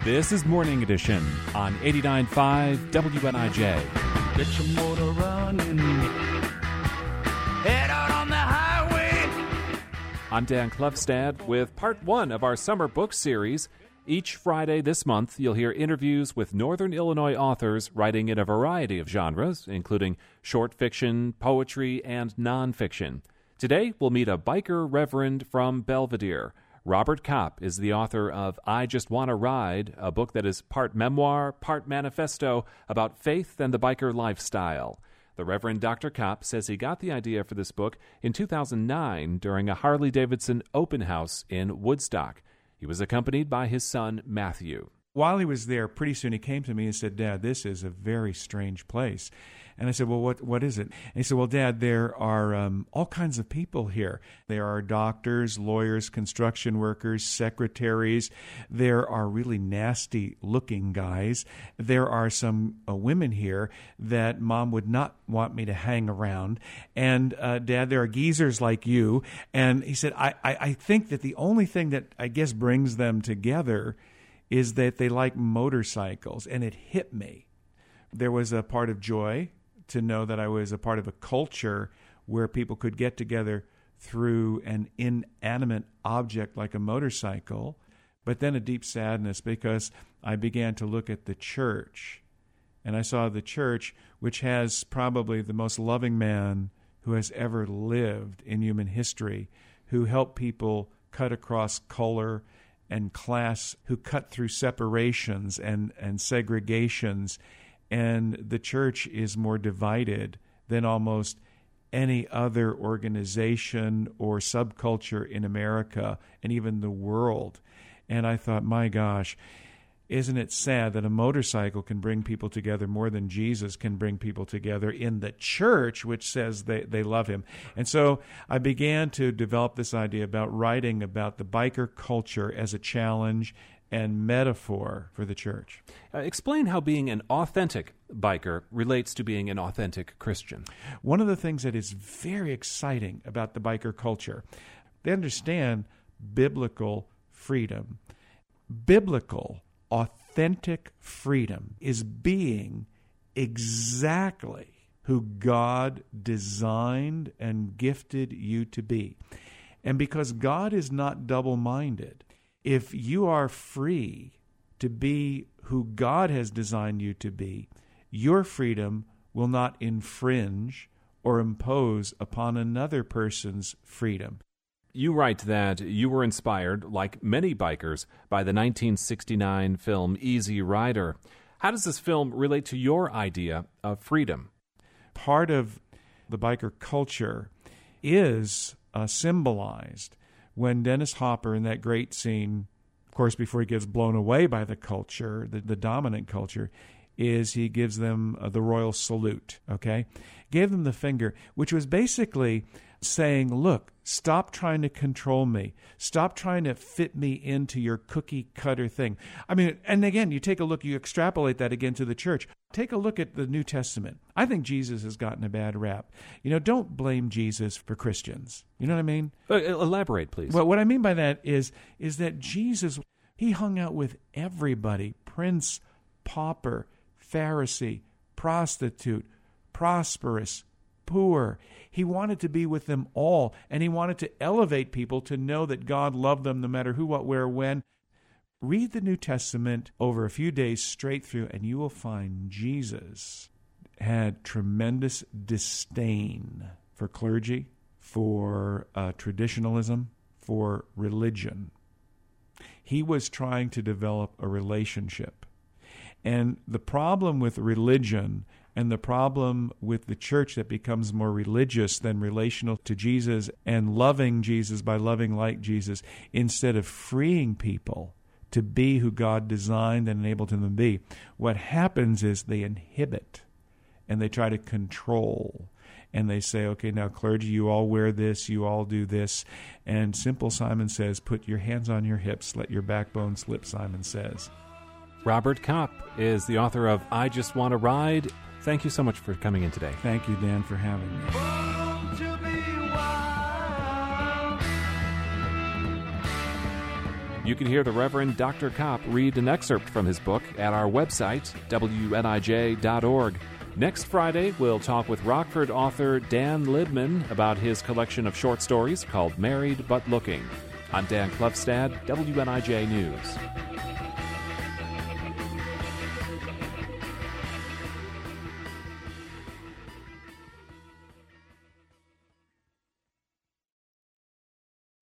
This is Morning Edition on 89.5 WNIJ. Get your motor running. Head out on the highway. I'm Dan Klefstad with part one of our summer book series. Each Friday this month, you'll hear interviews with Northern Illinois authors writing in a variety of genres, including short fiction, poetry, and nonfiction. Today, we'll meet a biker reverend from Belvedere. Robert Kopp is the author of I Just Wanna Ride, a book that is part memoir, part manifesto about faith and the biker lifestyle. The Reverend Dr. Kopp says he got the idea for this book in 2009 during a Harley-Davidson open house in Woodstock. He was accompanied by his son, Matthew. While he was there, pretty soon he came to me and said, "Dad, this is a very strange place." And I said, "Well, what is it?" And he said, "Well, Dad, there are all kinds of people here. There are doctors, lawyers, construction workers, secretaries. There are really nasty-looking guys. There are some women here that Mom would not want me to hang around. And, Dad, there are geezers like you." And he said, I think that the only thing that I guess brings them together is that they like motorcycles. And it hit me. There was a part of joy to know that I was a part of a culture where people could get together through an inanimate object like a motorcycle, but then a deep sadness because I began to look at the church, and I saw the church, which has probably the most loving man who has ever lived in human history, who helped people cut across color and class, who cut through separations and segregations. And the church is more divided than almost any other organization or subculture in America and even the world. And I thought, my gosh, isn't it sad that a motorcycle can bring people together more than Jesus can bring people together in the church, which says they love him? And so I began to develop this idea about writing about the biker culture as a challenge and metaphor for the church. Explain how being an authentic biker relates to being an authentic Christian. One of the things that is very exciting about the biker culture, they understand biblical freedom. Biblical, authentic freedom is being exactly who God designed and gifted you to be. And because God is not double-minded, if you are free to be who God has designed you to be, your freedom will not infringe or impose upon another person's freedom. You write that you were inspired, like many bikers, by the 1969 film Easy Rider. How does this film relate to your idea of freedom? Part of the biker culture is symbolized when Dennis Hopper, in that great scene, of course, before he gets blown away by the culture, the dominant culture, is he gives them the royal salute, okay? Gave them the finger, which was basically saying, look, stop trying to control me. Stop trying to fit me into your cookie-cutter thing. I mean, and again, you take a look, you extrapolate that again to the church. Take a look at the New Testament. I think Jesus has gotten a bad rap. Don't blame Jesus for Christians. You know what I mean? Elaborate, please. Well, what I mean by that is that Jesus, he hung out with everybody, prince, pauper, Pharisee, prostitute, prosperous, poor. He wanted to be with them all, and he wanted to elevate people to know that God loved them no matter who, what, where, when. Read the New Testament over a few days straight through, and you will find Jesus had tremendous disdain for clergy, for traditionalism, for religion. He was trying to develop a relationship. And the problem with religion and the problem with the church that becomes more religious than relational to Jesus and loving Jesus by loving like Jesus, instead of freeing people to be who God designed and enabled them to be, what happens is they inhibit and they try to control. And they say, okay, now clergy, you all wear this, you all do this. And Simple Simon says, put your hands on your hips, let your backbone slip, Simon says. Robert Kopp is the author of I Just Want to Ride. Thank you so much for coming in today. Thank you, Dan, for having me. Born to be wild. You can hear the Reverend Dr. Kopp read an excerpt from his book at our website, WNIJ.org. Next Friday, we'll talk with Rockford author Dan Libman about his collection of short stories called Married But Looking. I'm Dan Klefstad, WNIJ News.